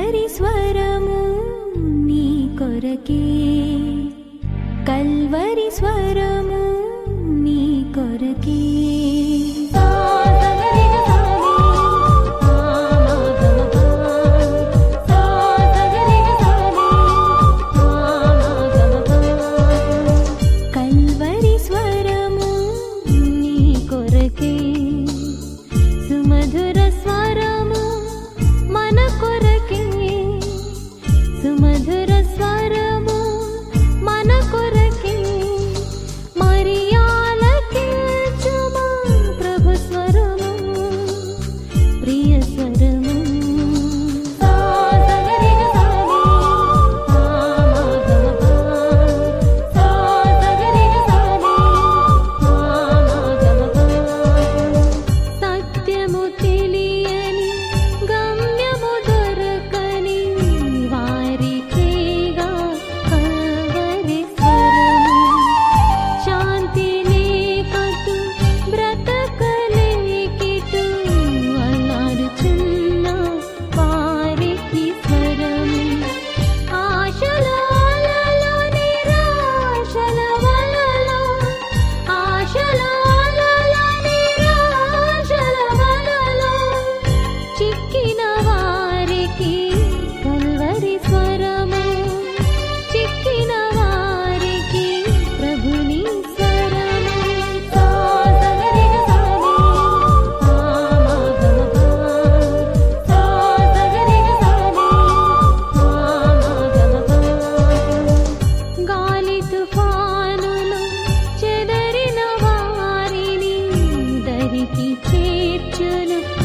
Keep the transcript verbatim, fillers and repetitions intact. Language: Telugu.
కల్వరి స్వరము నీ కొరకే, కల్వరి స్వరము నీ కొరకే. కల్వరి స్వరము నీ కొరకే, సుమధుర స్వరము మన కొరకే, సుమధుర స్వరము మన కొరకే. మరియాలకించుమా ప్రభు స్వరము, ప్రియ స్వరము. సత్యము తెలియని గమ్యము దొరకని వారికేగా కల్వరి స్వరము. శాంతి లేకటు బ్రతకలేకిటు అల్లాడుచున్న వారికి స్వరము. ఆశల అలలో నిరాశల వలలో, ఆశల అలలో నిరాశల వలలో చిక్కిన వారికి కల్వరి స్వరము, చిక్కిన వారికి ప్రభుని స్వరము. గాలి తుఫానులో చెదరిన వారిని దరికి చేర్చును